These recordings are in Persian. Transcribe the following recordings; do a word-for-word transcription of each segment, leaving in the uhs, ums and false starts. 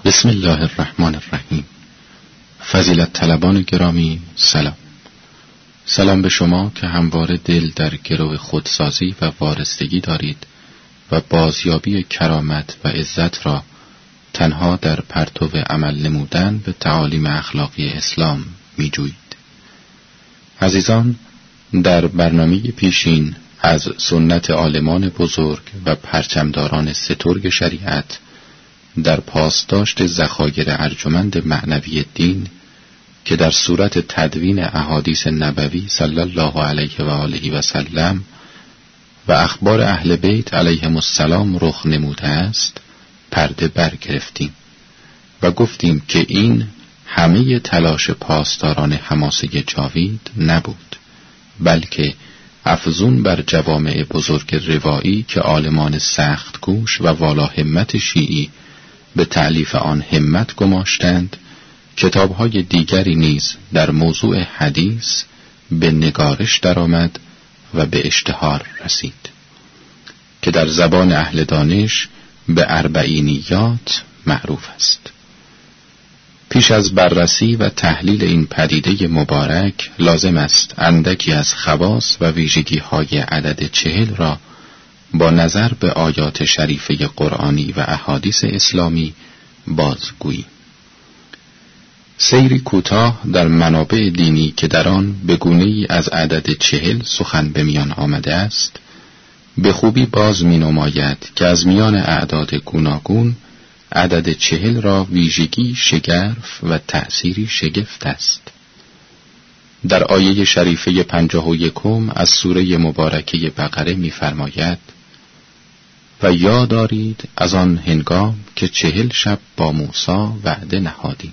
بسم الله الرحمن الرحیم. فضیلت طلبان گرامی، سلام. سلام به شما که همواره دل در گرو خودسازی و وارستگی دارید و بازیابی کرامت و عزت را تنها در پرتو عمل نمودن به تعالیم اخلاقی اسلام می جویید. عزیزان، در برنامه پیشین از سنت عالمان بزرگ و پرچمداران سترگ شریعت در پاسداشت ذخایر ارجمند معنوی دین که در صورت تدوین احادیث نبوی صلی الله علیه و آله و سلم و اخبار اهل بیت علیهم السلام رخ نموده است پرده برگرفتیم و گفتیم که این همه تلاش پاسداران حماسه جاوید نبود، بلکه افزون بر جوامع بزرگ روایی که عالمان سخت گوش و والا همت شیعی به تألیف آن همت گماشتند، کتاب‌های دیگری نیز در موضوع حدیث به نگارش درآمد و به اشتهار رسید که در زبان اهل دانش به اربعینیات معروف است. پیش از بررسی و تحلیل این پدیده مبارک لازم است اندکی از خواص و ویژگی‌های عدد چهل را با نظر به آیات شریفه قرآنی و احادیث اسلامی بازگوییم. سیری کوتاه در منابع دینی که در آن به گونه‌ای از عدد چهل سخن به میان آمده است به خوبی باز می نماید که از میان اعداد گوناگون عدد چهل را ویژگی شگرف و تأثیری شگفت است. در آیه شریفه پنجاه و یکم از سوره مبارکه بقره می فرماید: و یاد دارید از آن هنگام که چهل شب با موسی وعده نهادیم.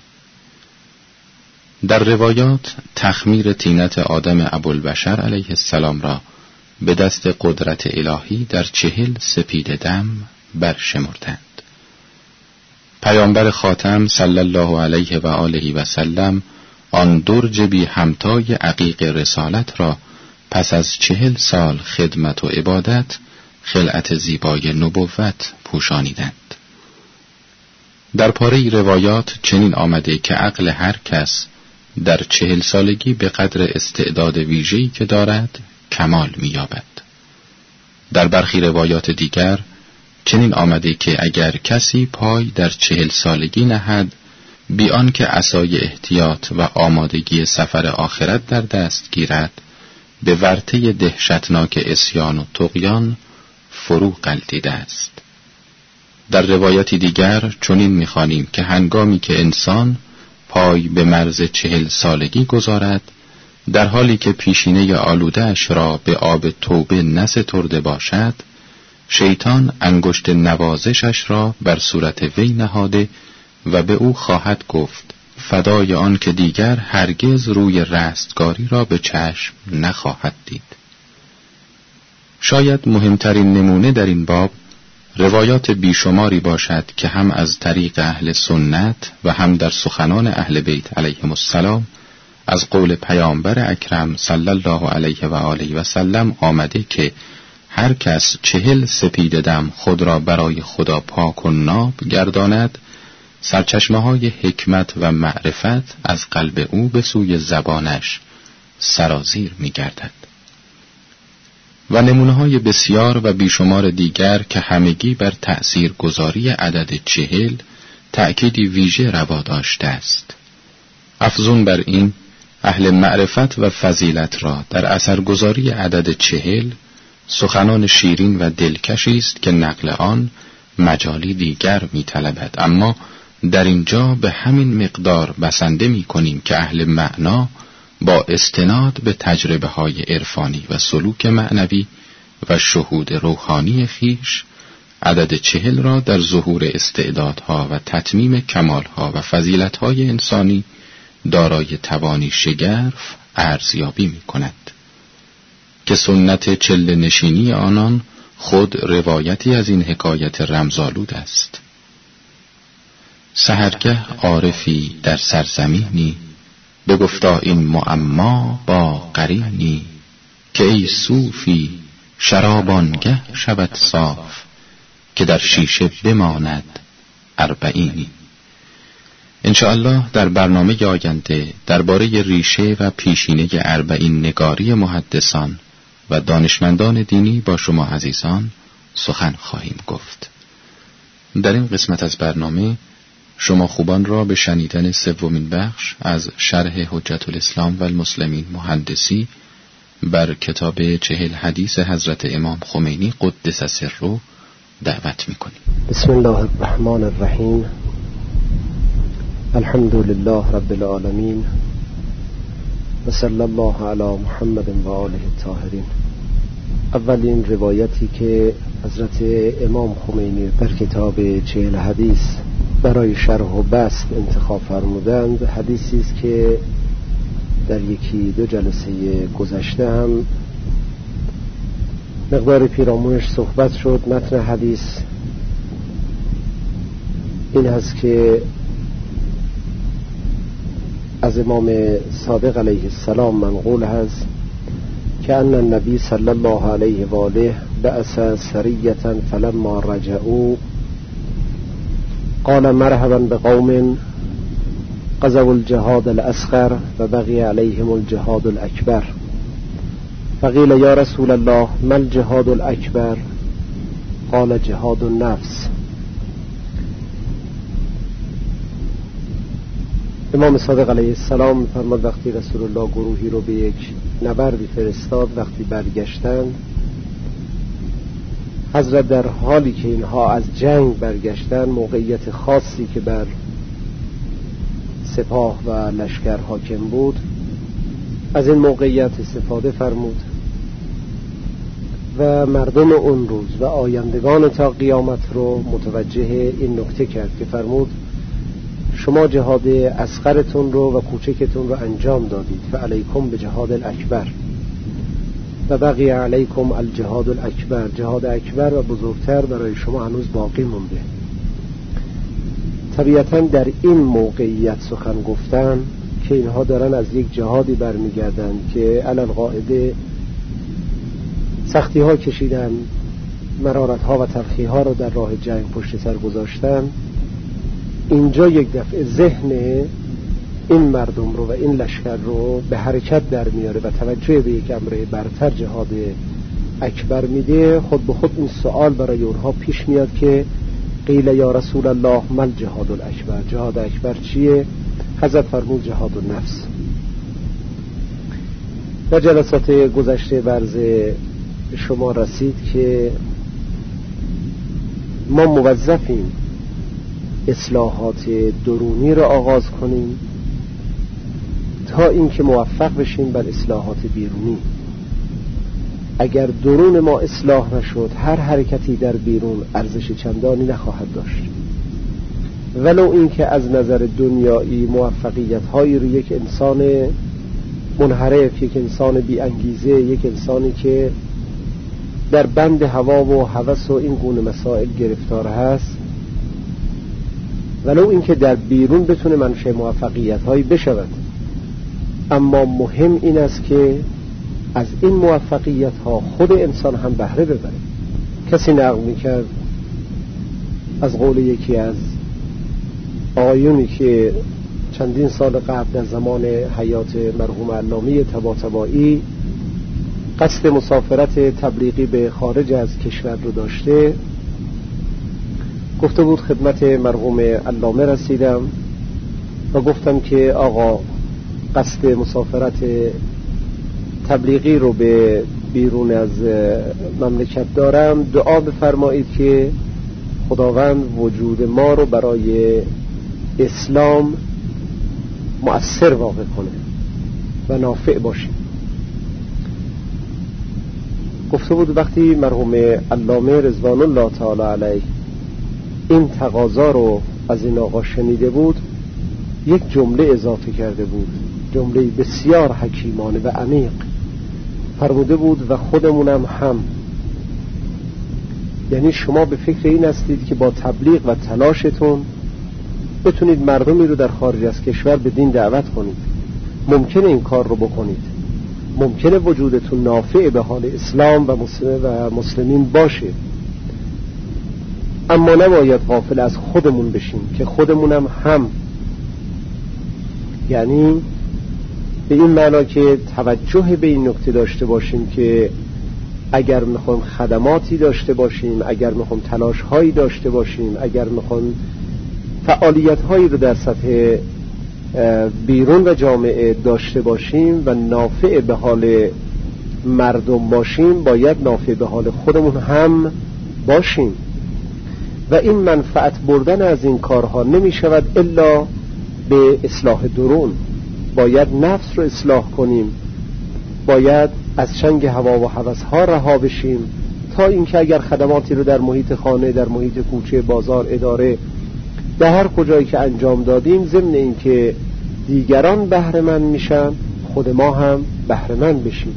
در روایات تخمیر طینت آدم ابوالبشر علیه السلام را به دست قدرت الهی در چهل سپید دم برشمردند. پیامبر خاتم صلی الله علیه و آله و سلم آن درج بی همتای عقیق رسالت را پس از چهل سال خدمت و عبادت خلعت زیبای نبوت پوشانیدند. در پاره روایات چنین آمده که عقل هر کس در چهل سالگی به قدر استعداد ویژه‌ای که دارد کمال می‌یابد. در برخی روایات دیگر چنین آمده که اگر کسی پای در چهل سالگی نهد بی آنکه عصای احتیاط و آمادگی سفر آخرت در دست گیرد به ورطه دهشتناک عصیان و طغیان فرو غلتیده است. در روایتی دیگر چنین می‌خوانیم که هنگامی که انسان پای به مرز چهل سالگی گذارد در حالی که پیشینه آلوده‌اش را به آب توبه نسترده باشد، شیطان انگشت نوازشش را بر صورت وی نهاده و به او خواهد گفت فدای آن که دیگر هرگز روی رستگاری را به چشم نخواهد دید. شاید مهمترین نمونه در این باب روایات بیشماری باشد که هم از طریق اهل سنت و هم در سخنان اهل بیت علیهم السلام از قول پیامبر اکرم صلی الله علیه و آله و سلم آمده که هر کس چهل سپید دم خود را برای خدا پاک و ناب گرداند، سرچشمه های حکمت و معرفت از قلب او به سوی زبانش سرازیر می گردد. و نمونه‌های بسیار و بیشمار دیگر که همگی بر تأثیر گذاری عدد چهل تأکیدی ویژه روا داشته است. افزون بر این اهل معرفت و فضیلت را در اثرگذاری عدد چهل سخنان شیرین و دلکشی است که نقل آن مجالی دیگر می طلبد، اما در اینجا به همین مقدار بسنده می کنیم که اهل معنا با استناد به تجربه های عرفانی و سلوک معنوی و شهود روحانی خیش عدد چهل را در ظهور استعدادها و تتمیم کمالها و فضیلتهای انسانی دارای توانی شگرف ارزیابی می کند که سنت چله نشینی آنان خود روایتی از این حکایت رمزآلود است. سحرگه عارفی در سرزمینی بگفتا این معما با قرینی که ای صوفی شرابانگه شود صاف که در شیشه بماند اربعینی. انشاءالله در برنامه آینده درباره ریشه و پیشینه اربعین نگاری محدثان و دانشمندان دینی با شما عزیزان سخن خواهیم گفت. در این قسمت از برنامه شما خوبان را به شنیدن سومین بخش از شرح حجت الاسلام و المسلمین محدثی بر کتاب چهل حدیث حضرت امام خمینی قدس سره دعوت می‌کنیم. بسم الله الرحمن الرحیم. الحمد لله رب العالمین و صلی الله علی محمد و آله الطاهرین. اولین روایتی که حضرت امام خمینی در کتاب چهل حدیث برای شرح و بسط انتخاب فرمودند، حدیثی است که در یکی دو جلسه گذشته هم مقدار پیرامونش صحبت شد. متن حدیث این هست که از امام صادق علیه السلام منقول هست که ان النبی صلی الله علیه و آله بعث سریة فلما رجعوا قال مرحبا بقوم غزوا الجهاد الاصغر و بقي عليهم الجهاد الاکبر. فقیل یا رسول الله ما الجهاد الاکبر؟ قال جهاد النفس. امام صادق علیه السلام فرمود وقتی رسول الله گروهی رو به یک نبردی فرستاد، وقتی برگشتند حضرت در حالی که اینها از جنگ برگشتن، موقعیت خاصی که بر سپاه و لشکر حاکم بود، از این موقعیت استفاده فرمود و مردم اون روز و آیندگان تا قیامت رو متوجه این نکته کرد که فرمود شما جهاد اصغرتون رو و کوچکتون رو انجام دادید، فعلیکم به جهاد الاکبر و بقی علیکم الجهاد الاکبر. جهاد اکبر و بزرگتر برای شما هنوز باقی مونده. طبیعتا در این موقعیت سخن گفتن که اینها دارن از یک جهادی برمیگردن که علل قاعده سختی ها کشیدن، مرارت ها و تلخی ها رو در راه جنگ پشت سر گذاشتن، اینجا یک دفعه ذهن این مردم رو و این لشکر رو به حرکت در میاره و توجه به یک امر برتر جهاد اکبر میده. خود به خود این سوال برای اونها پیش میاد که قیل یا رسول الله ما الجهاد الاکبر؟ جهاد اکبر چیه؟ حضرت فرمود جهاد النفس. در جلسات گذشته برز شما رسید که ما موظفیم اصلاحات درونی را آغاز کنیم تا اینکه موفق بشیم بر اصلاحات بیرونی. اگر درون ما اصلاح نشد، هر حرکتی در بیرون ارزش چندانی نخواهد داشت، ولو اینکه از نظر دنیایی موفقیت هایی رو یک انسان منحرف، یک انسان بی انگیزه، یک انسانی که در بند هوا و هوس و این گونه مسائل گرفتار هست، ولو اینکه در بیرون بتونه منشأ موفقیت هایی بشود، اما مهم این است که از این موفقیت ها خود انسان هم بهره ببره. کسی نقل میکرد از قول یکی از آقایونی که چندین سال قبل در زمان حیات مرحوم علامه طباطبایی قصد مسافرت تبلیغی به خارج از کشور رو داشته، گفته بود خدمت مرحوم علامه رسیدم و گفتم که آقا قصد مسافرت تبلیغی رو به بیرون از مملکت دارم، دعا بفرمایید که خداوند وجود ما رو برای اسلام مؤثر واقع کنه و نافع باشیم. گفته بود وقتی مرحوم علامه رضوان الله تعالی علیه این تقاضا رو از این آقا شنیده بود، یک جمله اضافه کرده بود، جمله بسیار حکیمانه و عمیق. فرموده بود و خودمونم هم، یعنی شما به فکر این هستید که با تبلیغ و تلاشتون بتونید مردمی رو در خارج از کشور به دین دعوت کنید. ممکنه این کار رو بکنید، ممکنه وجودتون نافع به حال اسلام و مسلمین باشه، اما نباید غافل از خودمون بشیم که خودمونم هم یعنی به این معنا که توجه به این نکته داشته باشیم که اگر میخوایم خدماتی داشته باشیم، اگر میخوایم تلاش هایی داشته باشیم، اگر میخوایم فعالیت هایی رو در سطح بیرون و جامعه داشته باشیم و نافع به حال مردم باشیم، باید نافع به حال خودمون هم باشیم و این منفعت بردن از این کارها نمی شود الا به اصلاح درون. باید نفس رو اصلاح کنیم، باید از چنگ هوا و هوس‌ها رها بشیم تا اینکه اگر خدماتی رو در محیط خانه، در محیط کوچه، بازار، اداره، در هر کجایی که انجام دادیم، ضمن اینکه دیگران بهره مند میشن، خود ما هم بهره مند بشیم.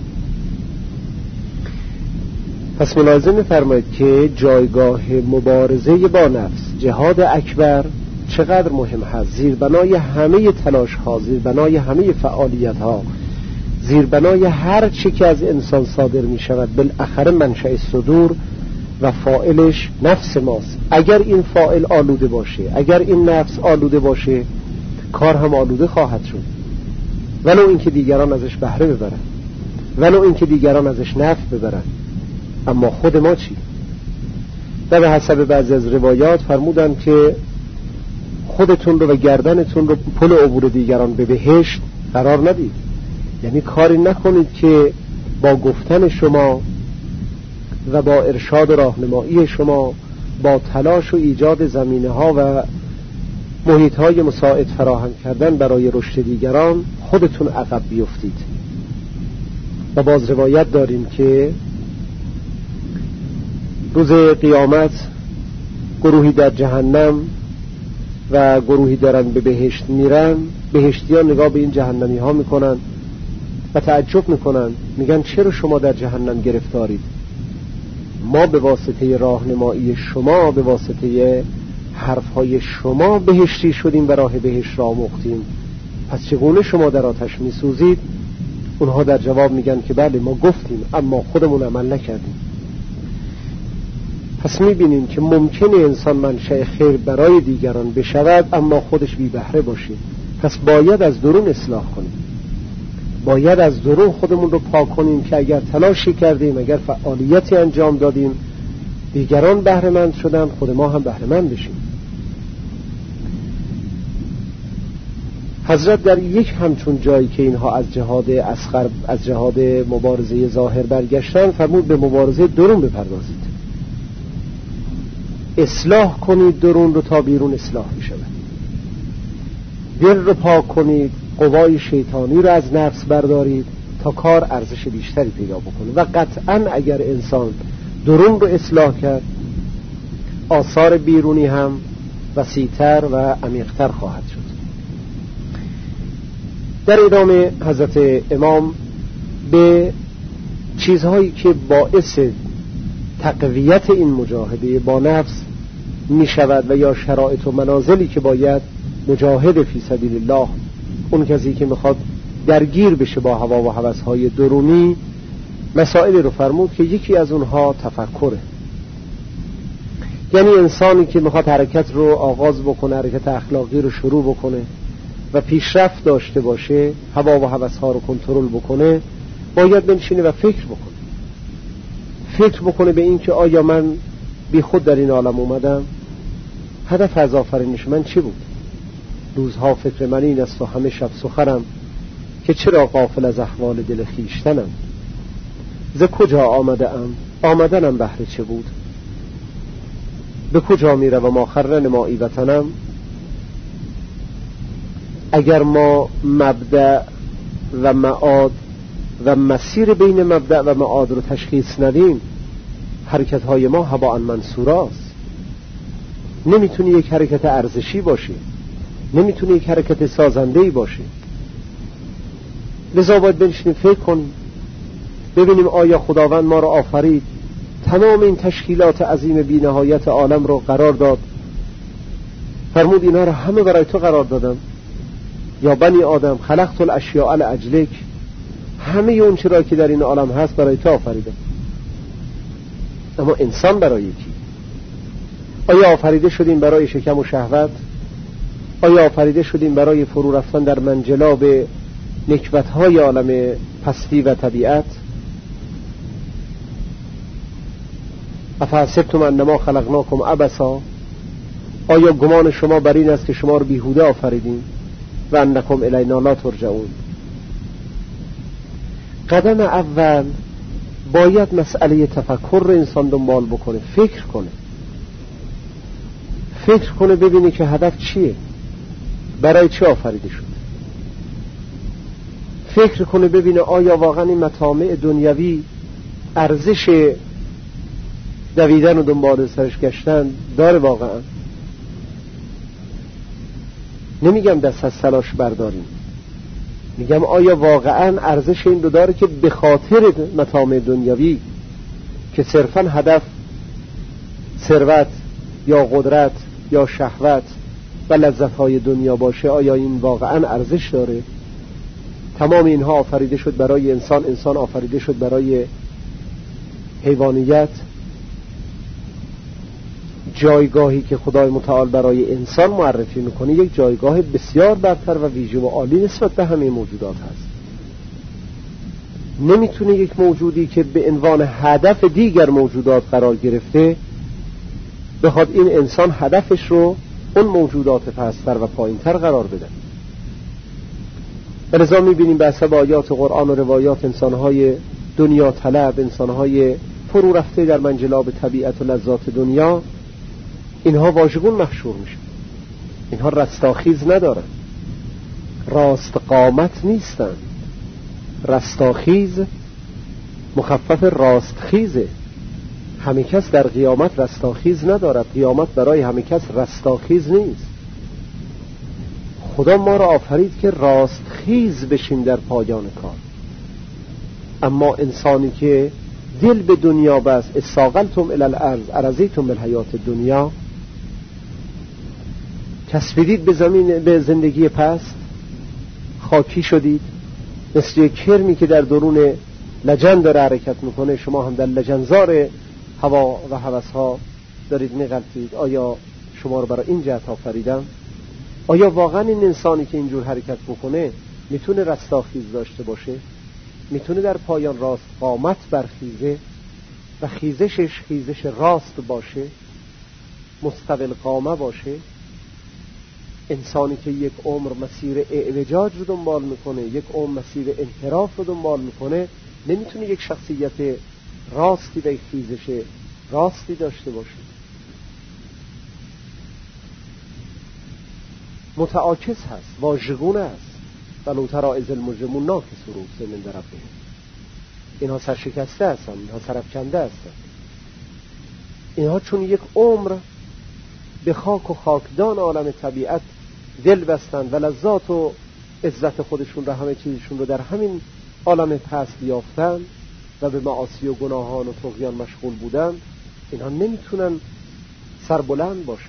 پس ملاحظه می‌فرمایید که جایگاه مبارزه با نفس، جهاد اکبر چقدر مهم هست. زیربنای همه تلاش ها، زیربنای همه فعالیت ها، زیربنای هر چی که از انسان صادر می شود بالاخره منشأ صدور و فاعلش نفس ماست. اگر این فاعل آلوده باشه، اگر این نفس آلوده باشه، کار هم آلوده خواهد شد، ولو اینکه دیگران ازش بهره ببرن، ولو اینکه دیگران ازش نفع ببرن. اما خود ما چی؟ و به حسب بعضی از روایات فرمودن که خودتون رو و گردنتون رو پل عبور دیگران به بهشت قرار ندید. یعنی کاری نکنید که با گفتن شما و با ارشاد و راهنمایی شما، با تلاش و ایجاد زمینه ها و محیط های مساعد فراهم کردن برای رشد دیگران، خودتون عقب بیفتید. و باز روایت داریم که روز قیامت گروهی در جهنم و گروهی دارن به بهشت میرن. بهشتیان نگاه به این جهنمی ها میکنن و تعجب میکنن، میگن چرا شما در جهنم گرفتارید؟ ما به واسطه راهنمایی شما، به واسطه حرفهای شما بهشتی شدیم و راه بهشت را آموختیم، پس چگونه شما در آتش میسوزید؟ اونها در جواب میگن که بله ما گفتیم اما خودمون عمل نکردیم. پس میبینیم که ممکنه انسان منشأ خیر برای دیگران بشود اما خودش بی بهره باشه. پس باید از درون اصلاح کنیم، باید از درون خودمون رو پاک کنیم که اگر تلاشی کردیم، اگر فعالیتی انجام دادیم، دیگران بهره مند شدن، خود ما هم بهره مند بشیم. حضرت در یک همچون جایی که اینها از جهاد اصغر، از جهاد مبارزه ظاهر برگشتن، فرمود به مبارزه درون بپردازید، اصلاح کنید درون رو تا بیرون اصلاح می شود. دل رو پاک کنید، قوای شیطانی رو از نفس بردارید تا کار ارزش بیشتری پیدا بکنه. و قطعا اگر انسان درون رو اصلاح کرد، آثار بیرونی هم وسیع‌تر و عمیق‌تر خواهد شد. در ادامه حضرت امام به چیزهایی که باعث تقویت این مجاهده با نفس می شود و یا شرایط و منازلی که باید مجاهد فی سبیل الله، اون کسی که میخواد درگیر بشه با هوا و هوس‌های درونی، مسائلی رو فرمود که یکی از اونها تفکره. یعنی انسانی که میخواد حرکت رو آغاز بکنه، حرکت اخلاقی رو شروع بکنه و پیشرفت داشته باشه، هوا و هوس‌ها رو کنترل بکنه، باید بنشینه و فکر بکنه. فکر بکنه به این که آیا من بی خود در این عالم اومدم؟ هدف از آفرینش من چی بود؟ روزها فکر من این است و همه شب سخرم که چرا غافل از احوال دل خویشتنم. ز کجا آمده ام؟ آمدنم بهر چه بود؟ به کجا میره و ما خرن ما ای وطنم؟ اگر ما مبدأ و معاد و مسیر بین مبدأ و معاد رو تشخیص ندیم، حرکت‌های ما هباء منصوراست. نمیتونه یک حرکت ارزشی باشه، نمیتونه یک حرکت سازنده‌ای باشه. لذا باید بنشینیم فکر کنیم، ببینیم آیا خداوند ما رو آفرید، تمام این تشکیلات عظیم بی نهایت عالم رو قرار داد، فرمود اینا رو همه برای تو قرار دادم، یا بنی آدم خلقت الاشیاء لاجلک، همه اون چرا که در این عالم هست برای تو آفریدم. اما انسان برای کی؟ آیا آفریده شدیم برای شکم و شهوت؟ آیا آفریده شدیم برای فرو رفتن در منجلاب نکبت‌های عالم پستی و طبیعت؟ افحسبتم انما خلقناکم عبثا، آیا گمان شما بر این است که شما رو بیهوده آفریدیم و انکم الینا لا ترجعون؟ قدم اول باید مسئله تفکر رو انسان دنبال بکنه، فکر کنه فکر کنه ببینه که هدف چیه، برای چه آفریده شد. فکر کنه ببینه آیا واقعا این مطامع دنیوی ارزش دویدن و دنبال سرش گشتن داره واقعا؟ نمیگم دست از تلاش برداریم، میگم آیا واقعا ارزش این رو داره که به خاطر مطامع دنیوی که صرفا هدف ثروت یا قدرت یا شهوت و لذت‌های دنیا باشه، آیا این واقعا ارزش داره؟ تمام اینها آفریده شد برای انسان، انسان آفریده شد برای حیوانیت. جایگاهی که خدای متعال برای انسان معرفی میکنه یک جایگاه بسیار برتر و ویژه و عالی نسبت به همه موجودات هست. نمیتونه یک موجودی که به عنوان هدف دیگر موجودات قرار گرفته بخواد این انسان هدفش رو اون موجودات پستر و پایینتر قرار بده. لذا میبینیم به حسب آیات قرآن و روایات انسانهای دنیا طلب، انسانهای فرو رفته در منجلاب طبیعت و لذات دنیا، اینها واژگون محشور میشن. اینها رستاخیز ندارن، راست قامت نیستن. رستاخیز مخفف راستخیزه. همه کس در قیامت رستاخیز ندارد، قیامت برای همه کس رستاخیز نیست. خدا ما را آفرید که راستخیز بشیم در پایان کار. اما انسانی که دل به دنیا بست، استاقلتم الی الارض ارضیتم بالحیات دنیا، چسبیدید به زمین، به زندگی پست، خاکی شدید، مثل یک کرمی که در درون لجن داره حرکت میکنه، شما هم در لجنزار هوا و هوسها دارید میغلطید. آیا شما رو برای این جهت آفریدم؟ آیا واقعا این انسانی که اینجور حرکت بکنه میتونه رستاخیز داشته باشه؟ میتونه در پایان راست قامت برخیزه و خیزشش خیزش راست باشه، مستقل قامه باشه؟ انسانی که یک عمر مسیر اعوجاج رو دنبال میکنه، یک عمر مسیر انحراف رو دنبال میکنه، نمیتونه یک شخصیت راستی و یک خیزش راستی داشته باشه. متعاکس هست، واژگونه است. ولو تری اذ المجرمون ناکسوا رؤوسهم عند ربهم. اینها سرشکسته هستن، اینها سرفکنده هستن. اینها چون یک عمر به خاک و خاکدان عالم طبیعت دل بستن و لذات و عزت خودشون رو، همه چیزشون رو در همین عالم پست یافتن و به معاصی و گناهان و طغیان مشغول بودن، اینها نمیتونن سربلند باشن.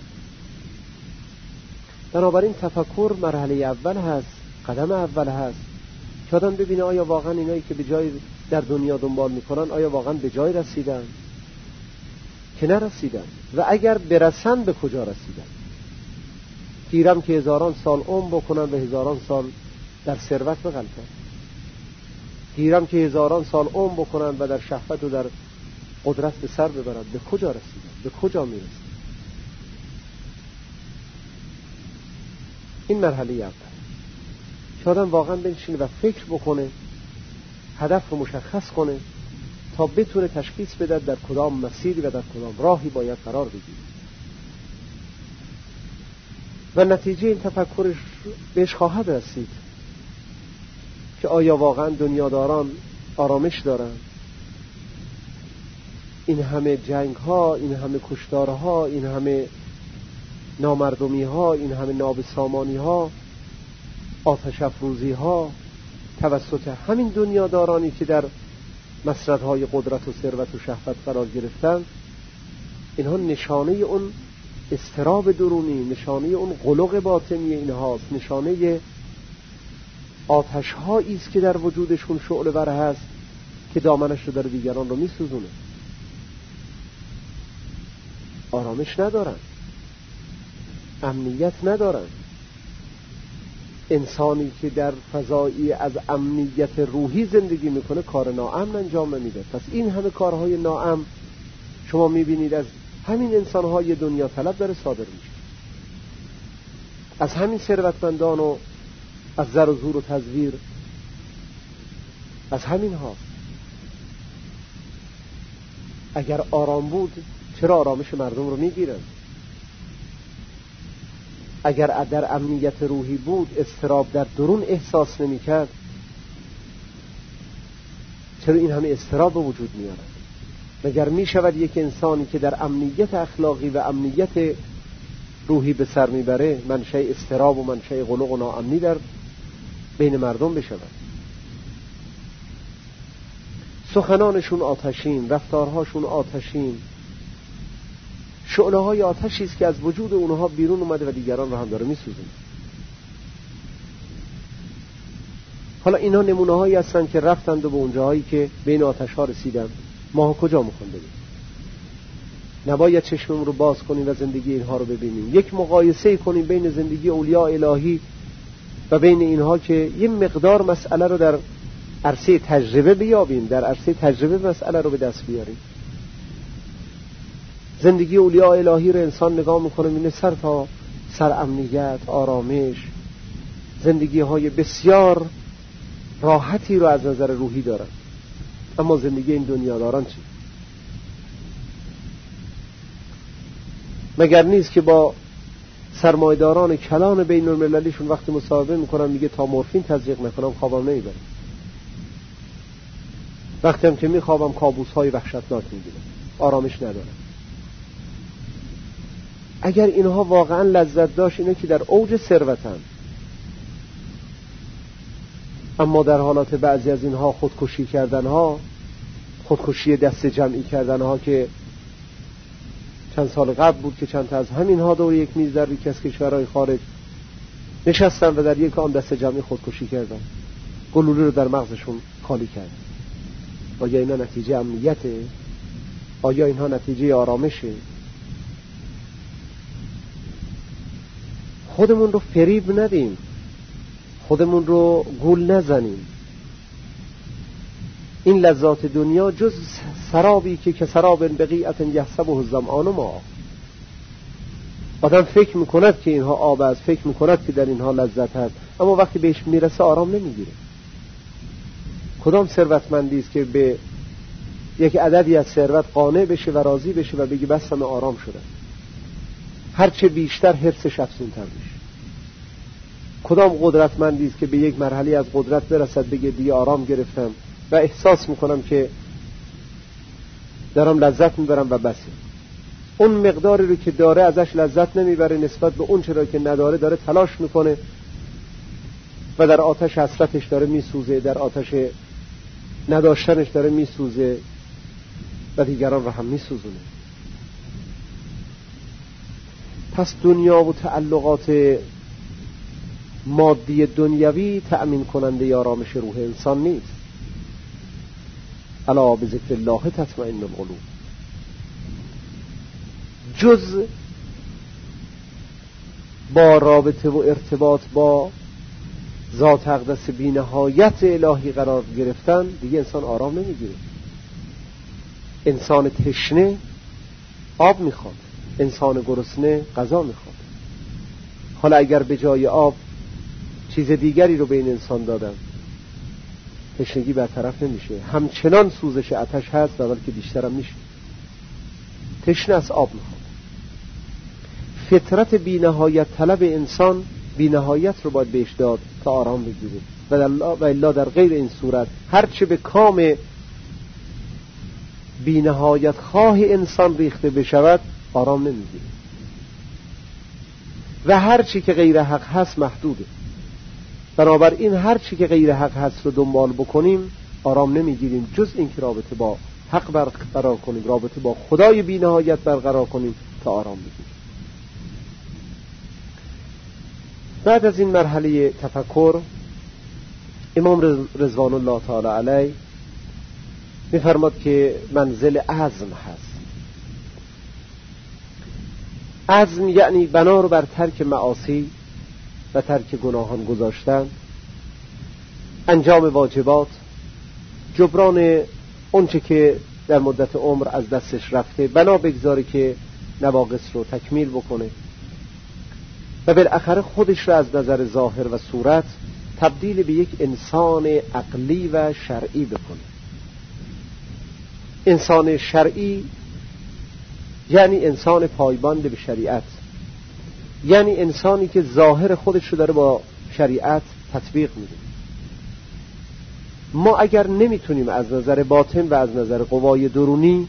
بنابراین تفکر مرحله اول هست، قدم اول هست که آدم ببینه آیا واقعا اینایی که به جای در دنیا دنبال میکنن آیا واقعا به جای رسیدن که نرسیدن، و اگر برسن به کجا رسیدن. گیرم که هزاران سال عمر بکنن و هزاران سال در ثروت بغلطن، گیرم که هزاران عمر عمر بکنن و در شهوت و در قدرت به سر ببرن، به کجا رسیدن؟ به کجا میرسن؟ این مرحله اول که آدم واقعا بنشینه و فکر بکنه، هدف رو مشخص کنه تا بتونه تشخیص بده در کدام مسیری و در کدام راهی باید قرار بگیره و نتیجه این تفکرش بهش خواهد رسید که آیا واقعا دنیاداران آرامش دارن؟ این همه جنگ ها، این همه کشتار ها، این همه نامردمی ها، این همه نابسامانی ها، آتش افروزی ها توسط همین دنیادارانی که در مسردهای قدرت و ثروت و شهوت قرار گرفتن، اینها نشانه اون اضطراب درونی، نشانه اون قلق باطنی اینهاست، نشانه آتش هایی است که در وجودشون شعله ور هست که دامنش رو در دیگران رو میسوزونه. آرامش ندارن. امنیت ندارن. انسانی که در فضایی از امنیت روحی زندگی میکنه کار ناامن انجام نمیده. پس این همه کارهای ناامن شما میبینید از همین انسانهای دنیا طلب داره صادر میشه، از همین ثروتمندان و از زر و زور و تزویر، از همین ها. اگر آرام بود چرا آرامش مردم رو میگیرن؟ اگر در امنیت روحی بود اضطراب در درون احساس نمی‌کرد، چرا این همه اضطراب به وجود میارن؟ مگر میشود یک انسانی که در امنیت اخلاقی و امنیت روحی به سر میبره منشأ اضطراب و منشأ قلق و ناامنی در بین مردم بشود؟ سخنانشون آتشین، رفتارهاشون آتشین، شعله های آتشی است که از وجود اونها بیرون اومده و دیگران را هم داره میسوزونه. حالا اینا نمونه هایی هستن که رفتند و به اونجاهایی که بین آتش ها رسیدن. ما کجا میخوان بریم؟ نباید چشممون رو باز کنیم و زندگی اینها رو ببینیم. یک مقایسه کنیم بین زندگی اولیاء الهی و بین اینها که یه مقدار مسئله رو در عرصه تجربه بیابیم، در عرصه تجربه مسئله رو به دست بیاریم. زندگی اولیاء الهی رو انسان نگاه میکنه میبینه سر تا سر امنیت، آرامش، زندگی های بسیار راحتی رو از نظر روحی دارن. اما زندگی این دنیاداران چی؟ مگر نیست که با سرمایه‌داران کلان بین المللیشون وقتی مصاحبه میکنن میگه تا مورفین تزریق نکنم خوابم نمیبره، وقتی هم که میخوابم کابوس های وحشتناک میگیرم، آرامش ندارم. اگر اینها واقعا لذت داشت اینه که در اوج ثروتن، اما در حالات بعضی از اینها خودکشی کردن ها، خودکشی دست جمعی کردن ها که چند سال قبل بود که چند تا از همین ها دور یک میز در یکی از کشورهای خارج نشستن و در یک آن دست جمعی خودکشی کردن، گلوله رو در مغزشون خالی کردن. آیا اینا نتیجه امنیته؟ آیا اینها نتیجه آرامشه؟ خودمون رو فریب ندیم، خودمون رو گول نزنیم. این لذات دنیا جز سرابی که که سراب بقیعت یحسبه الظمآن ماء. آدم فکر میکند که اینها آب است، فکر میکند که در اینها لذت هست، اما وقتی بهش میرسه آرام نمیگیره. کدام ثروتمندی است که به یک عددی از ثروت قانع بشه و راضی بشه و بگی بس من آرام شدم؟ هرچه بیشتر حرصش افزونتر میشه. کدام قدرتمندی است که به یک مرحله از قدرت برسد بگه دیگه آرام گرفتم و احساس میکنم که دارم لذت میبرم و بسه؟ اون مقداری رو که داره ازش لذت نمیبره، نسبت به اون چرا که نداره داره تلاش میکنه و در آتش حسرتش داره میسوزه، در آتش نداشتنش داره میسوزه و دیگران رو هم میسوزونه. پس دنیا و تعلقات مادی دنیوی تأمین کننده آرامش روح انسان نیست. الا بذکر الله تطمئن القلوب. جز با رابطه و ارتباط با ذات اقدس بی نهایت الهی قرار گرفتن دیگه انسان آرام نمیگیره. انسان تشنه آب میخواد، انسان گرسنه غذا میخواد. حالا اگر به جای آب چیز دیگری رو به این انسان دادم، تشنگی برطرف نمیشه، همچنان سوزش آتش هست و بلکه بیشتر هم میشه. تشنه از آب میخواد. فطرت بی نهایت طلب انسان بی نهایت رو باید بهش داد تا آرام بگیره و الا در غیر این صورت هرچه به کام بی نهایت خواه انسان ریخته بشود آرام نمیگیره و هرچی که غیر حق هست محدوده. بنابراین هرچی که غیر حق هست رو دنبال بکنیم آرام نمیگیریم، جز این که رابطه با حق برقرار کنیم، رابطه با خدای بی نهایت برقرار کنیم تا آرام بگیریم. بعد از این مرحله تفکر امام رضوان الله تعالی علیه می‌فرماد که منزل عزم هست. عزم یعنی بنا رو بر ترک معاصی و ترک گناهان گذاشتن، انجام واجبات، جبران اونچه که در مدت عمر از دستش رفته بنا بگذاره که نواقص رو تکمیل بکنه و بالاخره خودش رو از نظر ظاهر و صورت تبدیل به یک انسان عقلی و شرعی بکنه. انسان شرعی یعنی انسان پایبند به شریعت، یعنی انسانی که ظاهر خودش رو داره با شریعت تطبیق میده. ما اگر نمیتونیم از نظر باطن و از نظر قوای درونی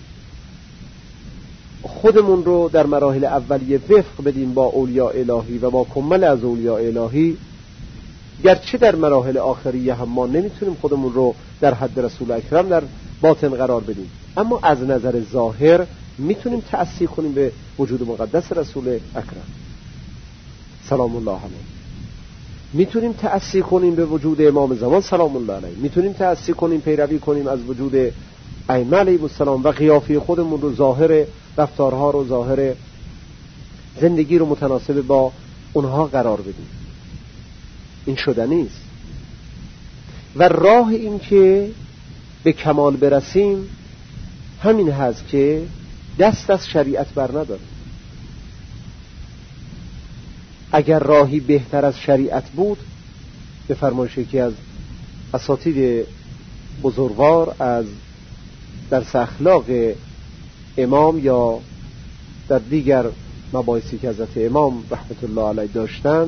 خودمون رو در مراحل اولیه وفق بدیم با اولیاء الهی و با کمل از اولیاء الهی، گرچه در مراحل آخریه هم ما نمیتونیم خودمون رو در حد رسول اکرم در باطن قرار بدیم، اما از نظر ظاهر میتونیم تأثیر کنیم به وجود مقدس رسول اکرم سلام الله علیه، میتونیم تأثیر کنیم به وجود امام زمان سلام الله علیه، میتونیم تأثیر کنیم پیروی کنیم از وجود ائمه علیهم السلام و قیافه خودمون رو، ظاهر رفتارها رو، ظاهر زندگی رو متناسب با اونها قرار بدیم. این شدنی است و راه این که به کمال برسیم همین هست که دست از شریعت بر نداریم. اگر راهی بهتر از شریعت بود، به فرمایش یکی از اساتید بزرگوار از درس اخلاق امام یا در دیگر مباحثی که حضرت امام رحمت الله علیه داشتن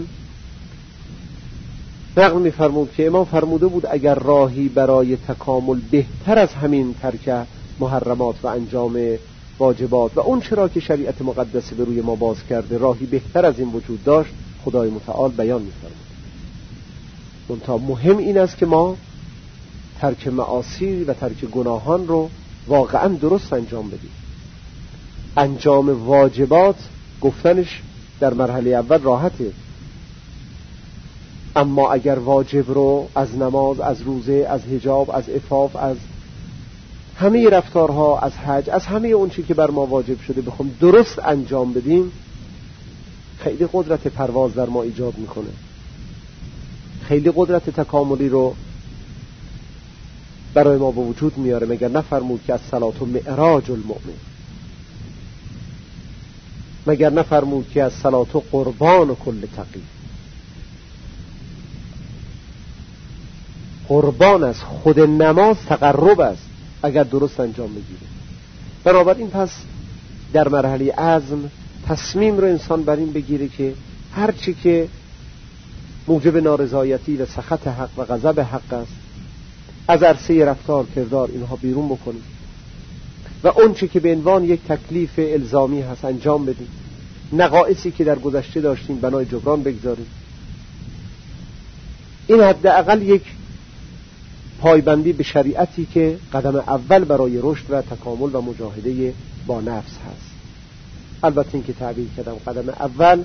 نقل می‌فرمود که امام فرموده بود اگر راهی برای تکامل بهتر از همین ترک محرمات و انجام واجبات و اون چرا که شریعت مقدسه به روی ما باز کرده راهی بهتر از این وجود داشت، خدای متعال بیان می‌فرمود. منتها مهم این است که ما ترک معاصی و ترک گناهان رو واقعا درست انجام بدیم. انجام واجبات گفتنش در مرحله اول راحته، اما اگر واجب رو از نماز، از روزه، از حجاب، از عفاف، از همه رفتارها، از حج، از همه اون چی که بر ما واجب شده بخوام درست انجام بدیم، خیلی قدرت پرواز در ما ایجاد میکنه، خیلی قدرت تکاملی رو برای ما به وجود میاره. مگر نفرمود که از صلات و معراج المؤمن، مگر نفرمود که از صلات و قربان و کل تقی. قربان از خود نماز تقرب است اگر درست انجام بگیره. بنابراین پس در مرحله عزم تصمیم رو انسان بر این بگیره که هرچی که موجب نارضایتی و سخط حق و غضب حق است از عرصه رفتار کردار اینها بیرون بکنیم و اون چی که به عنوان یک تکلیف الزامی هست انجام بدیم، نقائصی که در گذشته داشتیم بنای جبران بگذاریم. این حداقل یک پایبندی به شریعتی که قدم اول برای رشد و تکامل و مجاهده با نفس هست. البته این که تعبیر کردم قدم اول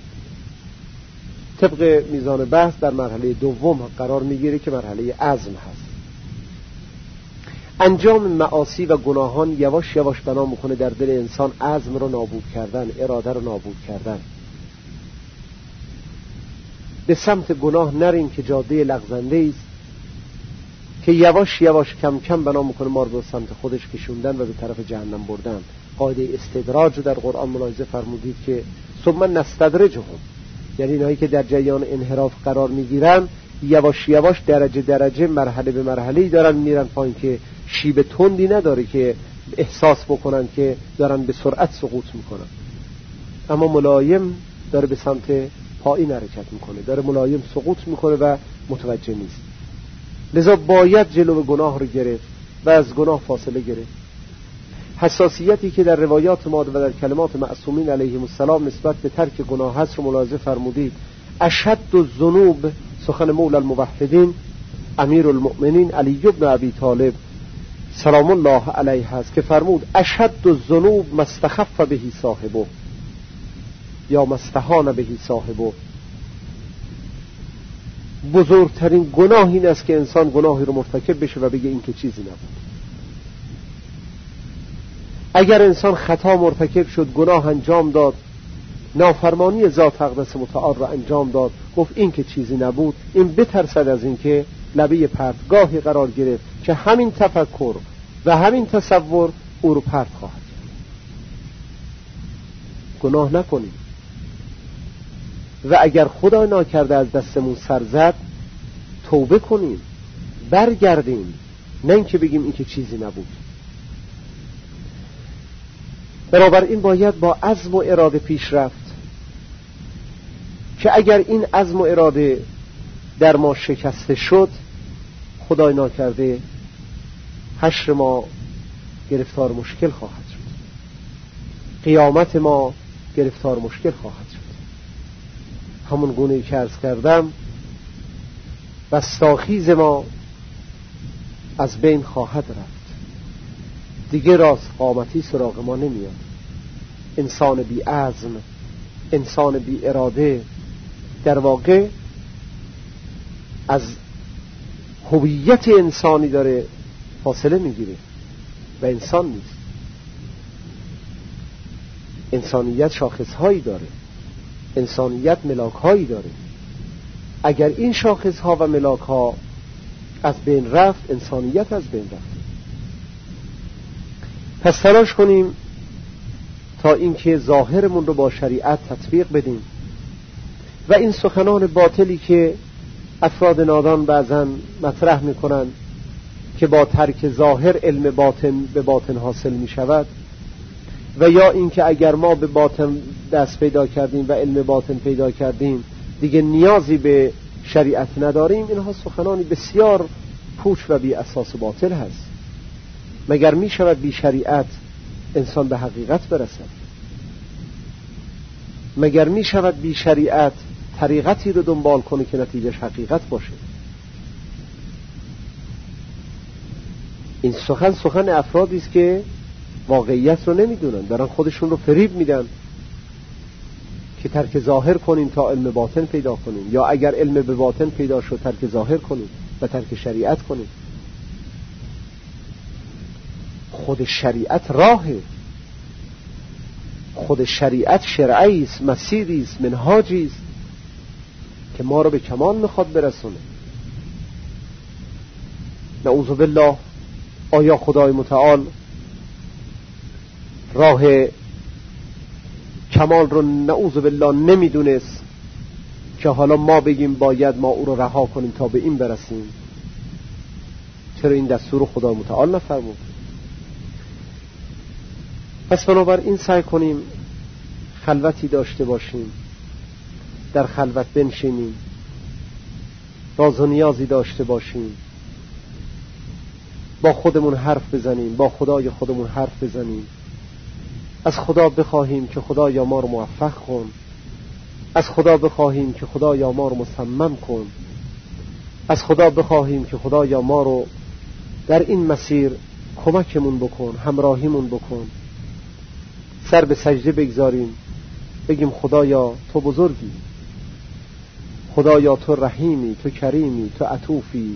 طبق میزان بحث در مرحله دوم قرار میگیره که مرحله عزم هست. انجام معاصی و گناهان یواش یواش بنا میکنه در دل انسان عزم رو نابود کردن، اراده رو نابود کردن. به سمت گناه نریم که جاده لغزنده است که یواش یواش کم کم بنا میکنه ما رو به سمت خودش کشوندن و به طرف جهنم بردن. قاعده استدراج رو در قرآن ملاحظه فرمودید که ثم نستدرجهم، یعنی اینهایی که در جریان انحراف قرار میگیرن یواش یواش درجه درجه مرحله به مرحله‌ای دارن میرن پایین که شیب تندی نداره که احساس بکنن که دارن به سرعت سقوط میکنن، اما ملایم داره به سمت پایین حرکت میکنه، داره ملایم سقوط میکنه و متوجه نیست. لذا باید جلو گناه رو گرفت و از گناه فاصله گرفت. حساسیتی که در روایات ما و در کلمات معصومین علیهم السلام نسبت به ترک گناه هست رو ملاحظه فرمودید. اشد الذنوب، سخن مولا الموحدین امیر المؤمنین علی بن ابی طالب سلام الله علیه هست که فرمود اشد الذنوب مستخف بهی صاحبه یا مستهان بهی صاحبه. بزرگترین گناه این است که انسان گناهی رو مرتکب بشه و بگه این که چیزی نبود. اگر انسان خطا مرتکب شد، گناه انجام داد نافرمانی ذات اقدس متعال را انجام داد. گفت این که چیزی نبود، این بترسد از این که لبه پرتگاهی قرار گرفت که همین تفکر و همین تصور او رو پرت خواهد کرد. گناه نکنیم و اگر خدا ناکرده از دستمون سر زد توبه کنیم، برگردیم، نه اینکه بگیم این که چیزی نبود. بنابراین باید با عزم و اراده پیش رفت که اگر این عزم و اراده در ما شکسته شد، خدای ناکرده حشر ما گرفتار مشکل خواهد شد، قیامت ما گرفتار مشکل خواهد شد. همون گونه که عرض کردم بستاخیز ما از بین خواهد رفت، دیگه راست قامتی سراغ ما نمیاد. انسان بی عزم، انسان بی اراده در واقع از هویت انسانی داره فاصله میگیره و انسان نیست. انسانیت شاخصهایی داره، انسانیت ملاکهایی داره. اگر این شاخصها و ملاکها از بین رفت، انسانیت از بین رفت. پس تلاش کنیم تا اینکه ظاهرمون رو با شریعت تطبیق بدیم و این سخنان باطلی که افراد نادان بعضن مطرح میکنن که با ترک ظاهر علم باطن به باطن حاصل می شود، و یا اینکه اگر ما به باطن دست پیدا کردیم و علم باطن پیدا کردیم دیگه نیازی به شریعت نداریم، اینها سخنانی بسیار پوچ و بی اساس و باطل هست. مگر می شود بی شریعت انسان به حقیقت برسد؟ مگر می شود بی شریعت طریقتی رو دنبال کنه که نتیجهش حقیقت باشه؟ این سخن سخن افرادی است که واقعیت رو نمیدونن، دارن خودشون رو فریب میدن که ترک ظاهر کنیم تا علم باطن پیدا کنیم، یا اگر علم به باطن پیدا شد ترک ظاهر کنیم و ترک شریعت کنیم. خود شریعت راهه، خود شریعت شرعی است، مسیری است، منهاجی است که ما رو به کمال میخواد برسونه. نعوذ بالله، آیا خدای متعال راه کمال رو نعوذ بالله نمیدونست که حالا ما بگیم باید ما او رو رها کنیم تا به این برسیم؟ چرا این دستور رو خدای متعال نفرمود؟ پس بنابراین سعی کنیم خلوتی داشته باشیم، در خلوت بنشینیم، راز و نیازی داشته باشیم، با خودمون حرف بزنیم، با خدای خودمون حرف بزنیم، از خدا بخواهیم که خدایا ما رو موفق کن، از خدا بخواهیم که خدایا ما رو مصمم کن، از خدا بخواهیم که خدایا ما رو در این مسیر کمکمون بکن، همراهیمون بکن. سر به سجده بگذاریم، بگیم خدایا تو بزرگی، خدایا تو رحیمی، تو کریمی، تو عطوفی،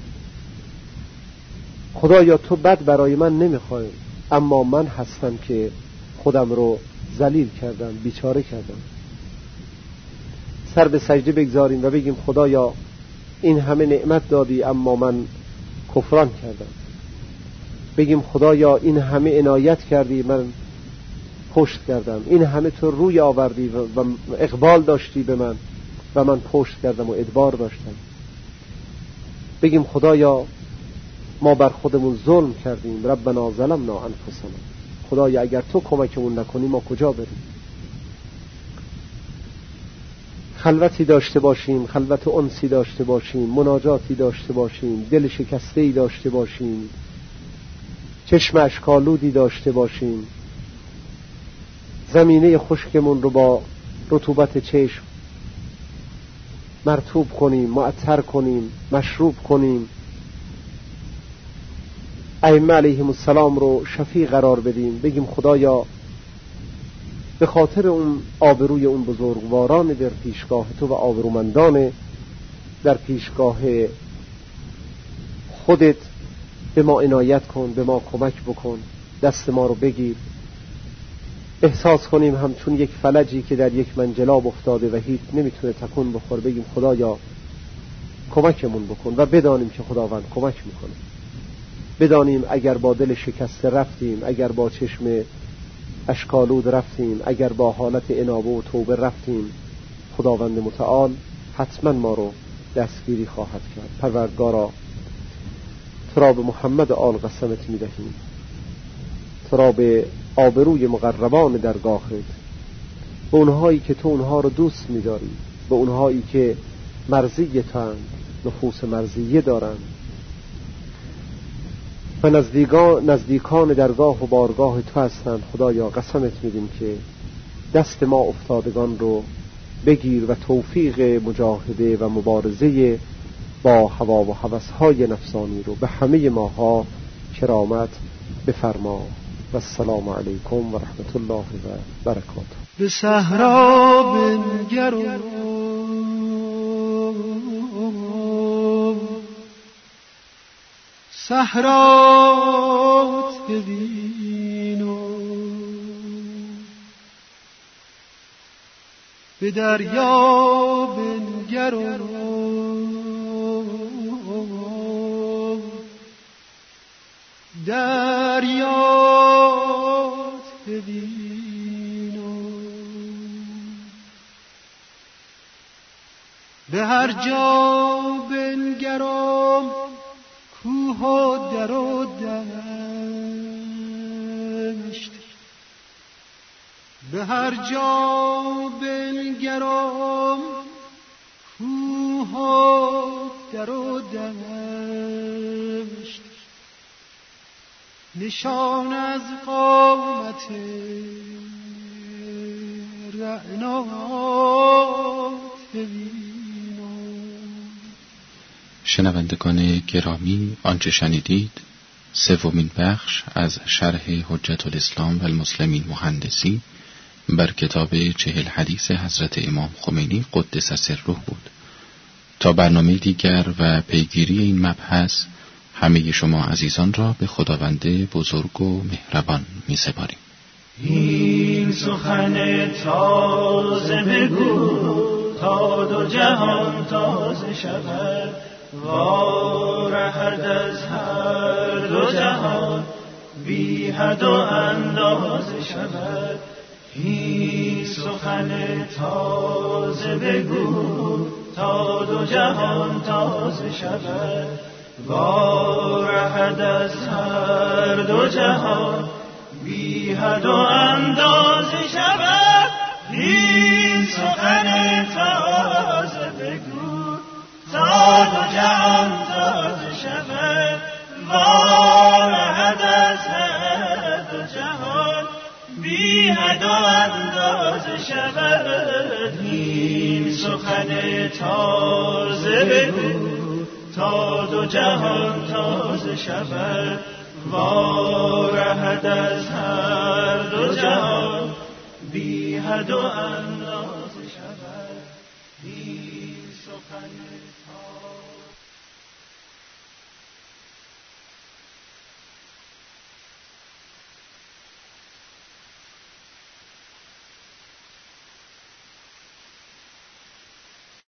خدایا تو بد برای من نمیخوای، اما من هستم که خودم رو ذلیل کردم، بیچاره کردم. سر به سجده بگذاریم و بگیم خدایا این همه نعمت دادی اما من کفران کردم. بگیم خدایا این همه عنایت کردی من پشت کردم، این همه تو روی آوردی و اقبال داشتی به من و من پشت کردم و ادبار داشتم. بگیم خدایا ما بر خودمون ظلم کردیم، ربنا ظلمنا انفسنا، خدایا اگر تو کمکمون نکنی ما کجا بریم؟ خلوتی داشته باشیم، خلوت انسی داشته باشیم، مناجاتی داشته باشیم، دل شکسته‌ای داشته باشیم، چشم اشکالودی داشته باشیم، زمینه خشکمون رو با رطوبت چشم مرطوب کنیم، معطر کنیم، مشروب کنیم، ائمه علیهم السلام رو شفیع قرار بدیم. بگیم خدایا به خاطر اون آبروی اون بزرگواران در پیشگاه تو و آبرومندان در پیشگاه خودت به ما عنایت کن، به ما کمک بکن، دست ما رو بگیر احساس کنیم همچون یک فلجی که در یک منجلاب افتاده و هیچ نمیتونه تکون بخوره، بگیم خدایا کمکمون بکن و بدانیم که خداوند کمک میکنه. بدانیم اگر با دل شکسته رفتیم، اگر با چشم اشکالود رفتیم، اگر با حالت انابه و توبه رفتیم، خداوند متعال حتما ما رو دستگیری خواهد کرد. پروردگارا تو را به محمد آل قسمت میدهیم، تو را به آبروی مقربان درگاهت، به اونهایی که تو اونها رو دوست میداری، به اونهایی که مرضی تند، نفوس مرضیه دارند و نزدیکان, نزدیکان درگاه و بارگاه تو هستند، خدایا قسمت میدیم که دست ما افتادگان رو بگیر و توفیق مجاهده و مبارزه با هوا و هوس‌های نفسانی رو به همه ماها کرامت بفرما. و السلام علیکم و رحمت الله و برکاته. به صحرا بنگر و صحرات ببین و به دریا بنگر و دریات ببین و به هر جا بنگرم کوه و در و دشت، به هر جا بنگرم کوه و در و دشت، نشان از قامت رعنات ببین. شنوندگان گرامی، آنچه شنیدید سومین بخش از شرح حجت الاسلام و المسلمین مهندسی بر کتاب چهل حدیث حضرت امام خمینی قدس سره بود. تا برنامه دیگر و پیگیری این مبحث همه شما عزیزان را به خداوند بزرگ و مهربان می سپاریم. این سخن تازه بگو تا دو جهان تازه شود، وارهد از هر دو جهان بی حد و اندازه شود. این سخن تازه بگو تا دو جهان تازه شود، وارهد از هر دو جهان بی حد و اندازه شود. این سخن تازه بگو تا دو جهان تازه شود، وارهد از هر دو جهان بی حد و اندازه شود. این سخن تازه بگو تا دو جهان تازه شود، وارهد از هر دو جهان بی حد و اندازه